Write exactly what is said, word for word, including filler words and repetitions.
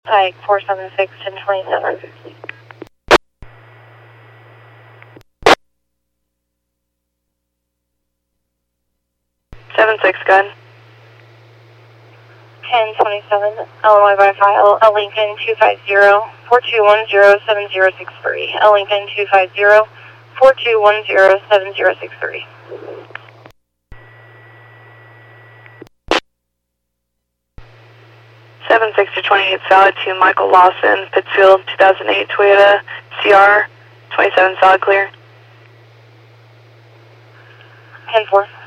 Ike four seven six, ten twenty-seven. seven six, go ahead. ten twenty-seven, Illinois by file, L Lincoln two five zero, four two one zero, seven zero six three. L Lincoln two five zero, four two one zero, seven zero six three. seven six to twenty-eight, solid to Michael Lawson, Pittsfield, two thousand eight Toyota C R, twenty-seven, solid clear. ten four.